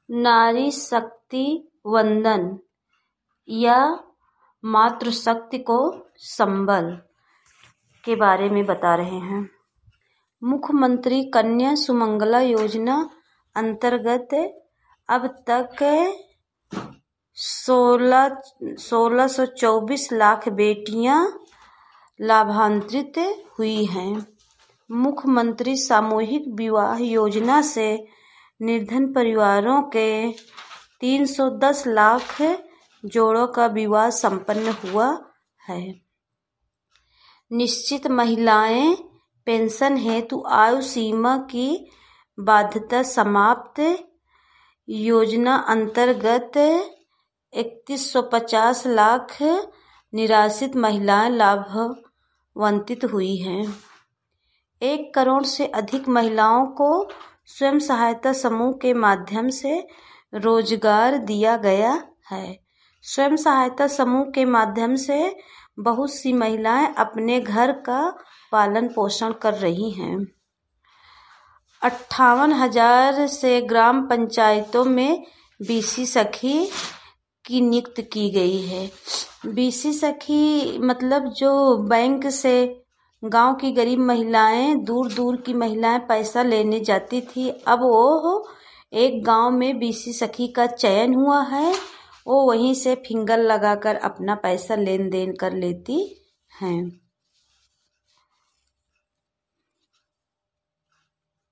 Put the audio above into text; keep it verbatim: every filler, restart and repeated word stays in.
नारी शक्ति वंदन या मातृशक्ति को संबल के बारे में बता रहे हैं। मुख्यमंत्री कन्या सुमंगला योजना अंतर्गत अब तक सोलह सोलह सौ चौबीस लाख बेटियां लाभान्वित हुई हैं। मुख्यमंत्री सामूहिक विवाह योजना से निर्धन परिवारों के तीन सौ दस लाख जोड़ों का विवाह संपन्न हुआ है। निश्चित महिलाएं पेंशन हेतु आयु सीमा की बाध्यता समाप्त योजना अंतर्गत इकतीस सौ पचास लाख निराश्रित महिलाएं लाभान्वित हुई हैं। एक करोड़ से अधिक महिलाओं को स्वयं सहायता समूह के माध्यम से रोजगार दिया गया है। स्वयं सहायता समूह के माध्यम से बहुत सी महिलाएं अपने घर का पालन पोषण कर रही हैं। अट्ठावन हजार से ग्राम पंचायतों में बीसी सखी की नियुक्ति की गई है। बीसी सखी मतलब जो बैंक से गांव की गरीब महिलाएं, दूर दूर की महिलाएं पैसा लेने जाती थी, अब वो एक गांव में बीसी सखी का चयन हुआ है। वो वहीं से फिंगर लगाकर अपना पैसा लेन देन कर लेती हैं।